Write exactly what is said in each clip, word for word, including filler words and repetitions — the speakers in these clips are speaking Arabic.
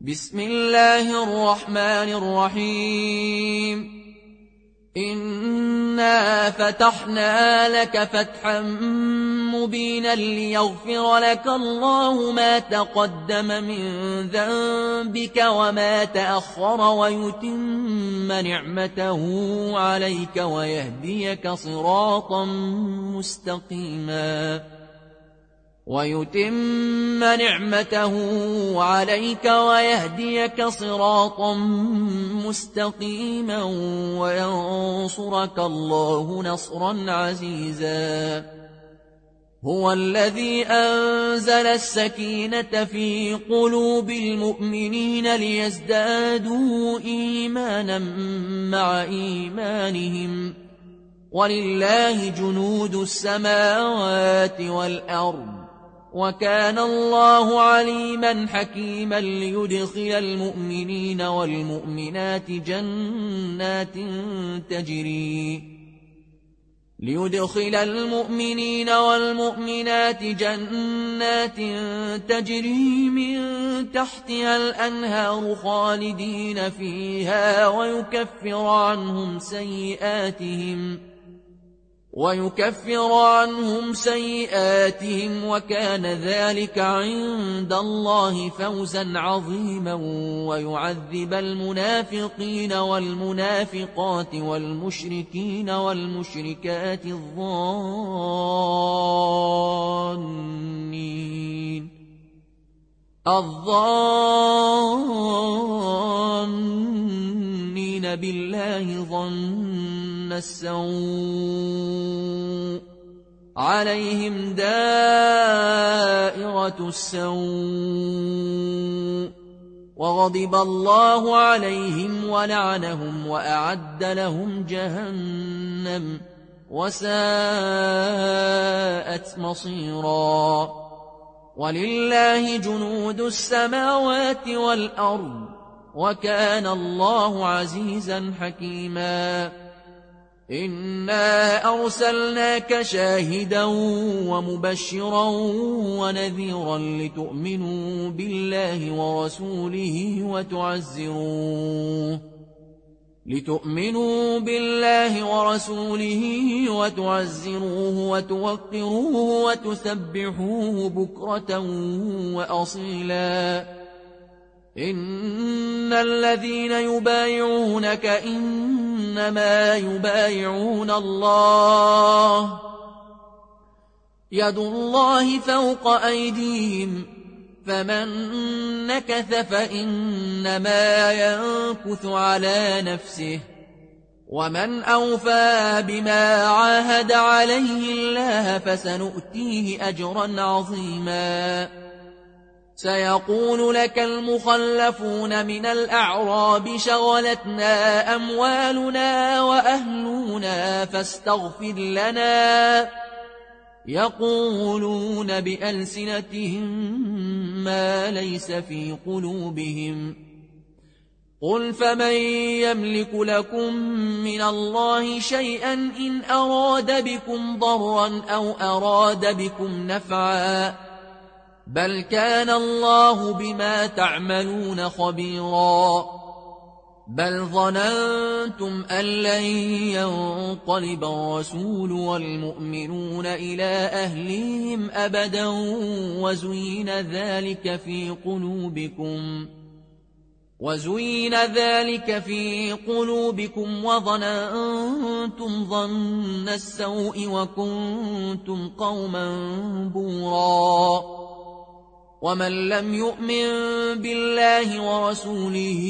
بسم الله الرحمن الرحيم إنا فتحنا لك فتحا مبينا ليغفر لك الله ما تقدم من ذنبك وما تأخر ويتم نعمته عليك ويهديك صراطا مستقيما ويتم نعمته عليك ويهديك صراطا مستقيما وينصرك الله نصرا عزيزا هو الذي أنزل السكينة في قلوب المؤمنين ليزدادوا إيمانا مع إيمانهم ولله جنود السماوات والأرض وكان الله عليما حكيما ليدخل المؤمنين والمؤمنات جنات تجري ليدخل المؤمنين والمؤمنات جنات تجري من تحتها الأنهار خالدين فيها ويكفر عنهم سيئاتهم ويكفر عنهم سيئاتهم وكان ذلك عند الله فوزا عظيما ويعذب المنافقين والمنافقات والمشركين والمشركات الظانين الظانين بالله ظن السوء عليهم دائرة السوء وغضب الله عليهم ولعنهم وأعد لهم جهنم وساءت مصيرا ولله جنود السماوات والأرض وكان الله عزيزا حكيما إنا أرسلناك شاهدا ومبشرا ونذيرا لتؤمنوا بالله ورسوله وتعزروه لتؤمنوا بالله ورسوله وتعزروه وتوقروه وتسبحوه بكرة وأصيلا إن الذين يبايعونك إنما يبايعون الله يد الله فوق أيديهم فمن نكث فإنما ينكث على نفسه ومن أوفى بما عاهد عليه الله فسنؤتيه أجرا عظيما سيقول لك المخلفون من الأعراب شغلتنا أموالنا وأهلنا فاستغفر لنا يقولون بألسنتهم ما ليس في قلوبهم قل فمن يملك لكم من الله شيئا إن أراد بكم ضرا أو أراد بكم نفعا بل كان الله بما تعملون خبيرا بل ظننتم أن لن ينقلب الرسول والمؤمنون إلى أهليهم أبدا وزين ذلك في قلوبكم وزين ذلك في قلوبكم وظننتم ظن السوء وكنتم قوما بورا ومن لم يؤمن بالله ورسوله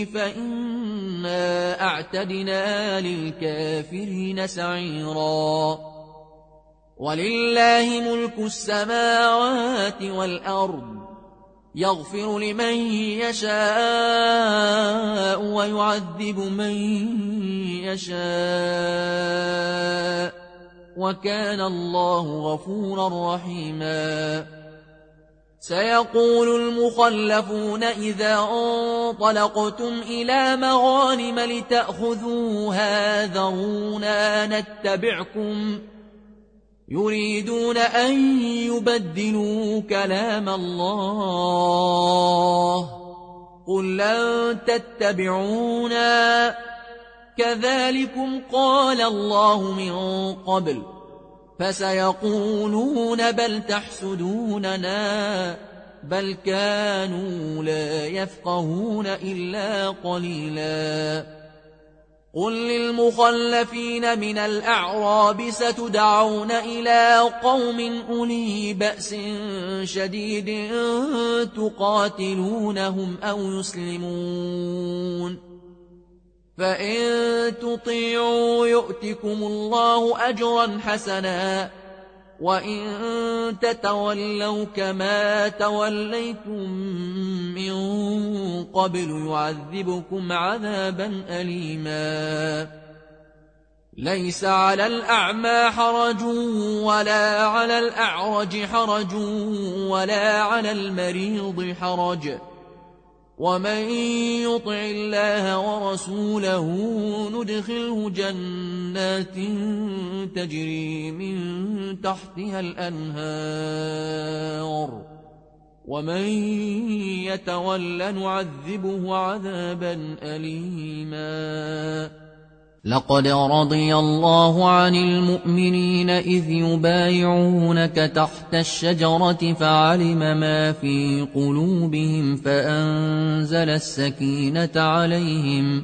فإنا أعتدنا للكافرين سعيرا ولله ملك السماوات والأرض يغفر لمن يشاء ويعذب من يشاء وكان الله غفورا رحيما سيقول المخلفون إذا انطلقتم إلى مغانم لتأخذوها ذرونا نتبعكم يريدون أن يبدلوا كلام الله قل لن تتبعونا كذلكم قال الله من قبل فسيقولون بل تحسدوننا بل كانوا لا يفقهون إلا قليلا قل للمخلفين من الأعراب ستدعون إلى قوم أولي بأس شديد تقاتلونهم أو يسلمون فإن تطيعوا يؤتكم الله أجرا حسنا وإن تتولوا كما توليتم من قبل يعذبكم عذابا أليما ليس على الأعمى حرج ولا على الأعرج حرج ولا على المريض حرج ومن يطع الله ورسوله ندخله جنات تجري من تحتها الأنهار ومن يتول نعذبه عذابا أليما لقد رضي الله عن المؤمنين إذ يبايعونك تحت الشجرة فعلم ما في قلوبهم فأنزل السكينة عليهم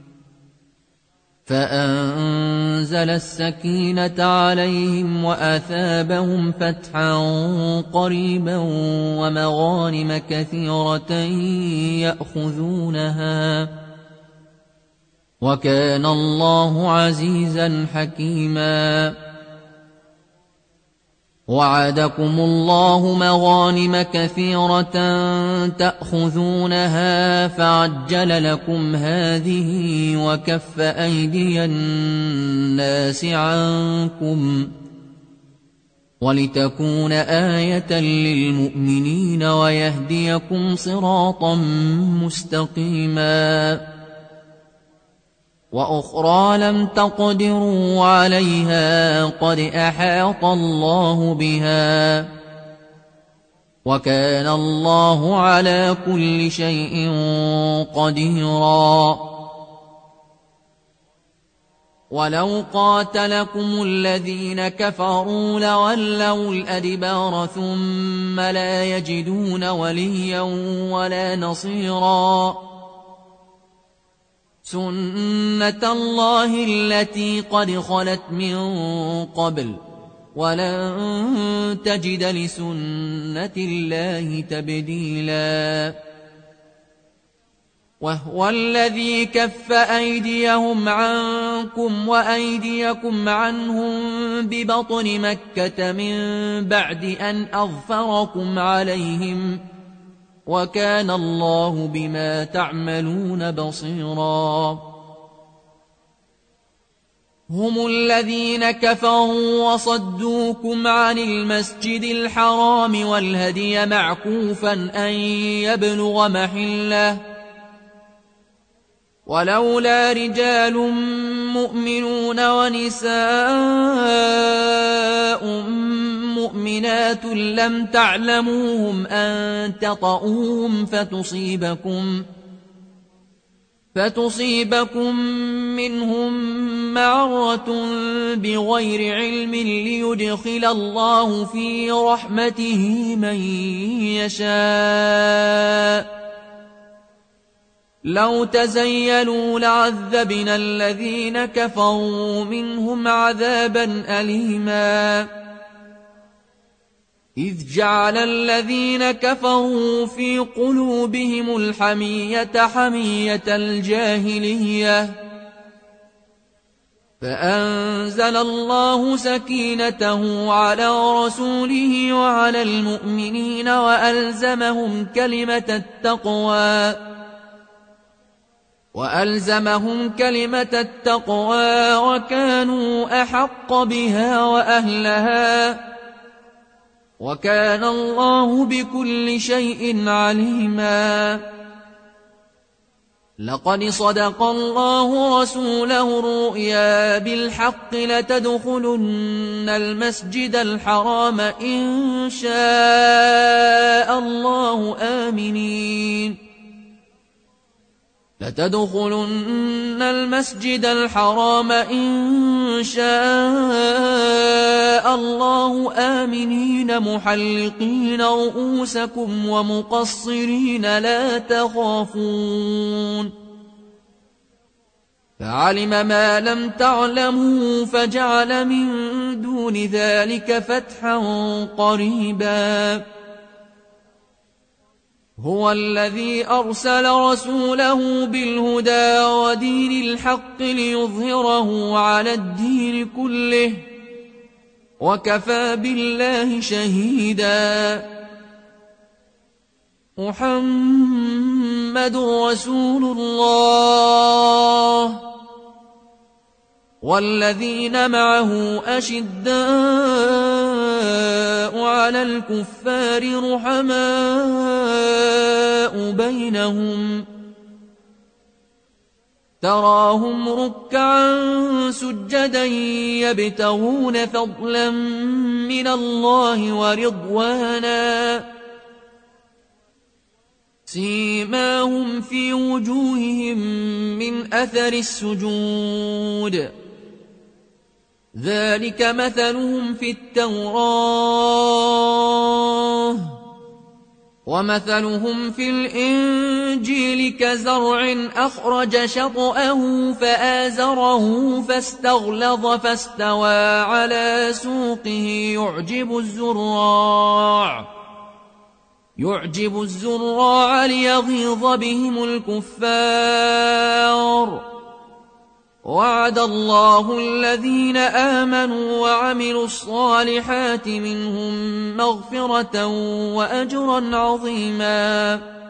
فأنزل السكينة عليهم وأثابهم فتحا قريبا ومغانم كثيرة يأخذونها وكان الله عزيزا حكيما وعدكم الله مغانم كثيرة تأخذونها فعجل لكم هذه وكف أيدي الناس عنكم ولتكون آية للمؤمنين ويهديكم صراطا مستقيما وأخرى لم تقدروا عليها قد أحاط الله بها وكان الله على كل شيء قديرا ولو قاتلكم الذين كفروا لولوا الأدبار ثم لا يجدون وليا ولا نصيرا سنة الله التي قد خلت من قبل ولن تجد لسنة الله تبديلا وهو الذي كف أيديهم عنكم وأيديكم عنهم ببطن مكة من بعد أن أظفركم عليهم وكان الله بما تعملون بصيرا هم الذين كفروا وصدوكم عن المسجد الحرام والهدي معكوفا أن يبلغ محله ولولا رجال مؤمنون ونساء مؤمنات لم تعلموهم أن تطؤوهم فتصيبكم فتصيبكم منهم معرة بغير علم ليدخل الله في رحمته من يشاء لو تزيلوا لعذبنا الذين كفروا منهم عذابا أليما إذ جعل الذين كفروا في قلوبهم الحمية حمية الجاهلية فأنزل الله سكينته على رسوله وعلى المؤمنين وألزمهم كلمة التقوى وألزمهم كلمة التقوى وكانوا أحق بها وأهلها وكان الله بكل شيء عليما لقد صدق الله رسوله الرؤيا بالحق لتدخلن المسجد الحرام إن شاء الله آمنين لتدخلن المسجد الحرام إن شاء الله آمنين محلقين رؤوسكم ومقصرين لا تخافون فعلم ما لم تعلموا فجعل من دون ذلك فتحا قريبا هو الذي أرسل رسوله بالهدى ودين الحق ليظهره على الدين كله وكفى بالله شهيدا محمد رسول الله والذين معه أشداء على الكفار رحماء بينهم تراهم ركعا سجدا يبتغون فضلا من الله ورضوانا سيماهم في وجوههم من أثر السجود ذلك مثلهم في التوراة ومثلهم في الإنجيل كزرع أخرج شطأه فآزره فاستغلظ فاستوى على سوقه يعجب الزراع يعجب الزراع ليغيظ بهم الكفار وعد الله الذين آمنوا وعملوا الصالحات منهم مغفرة وأجرا عظيما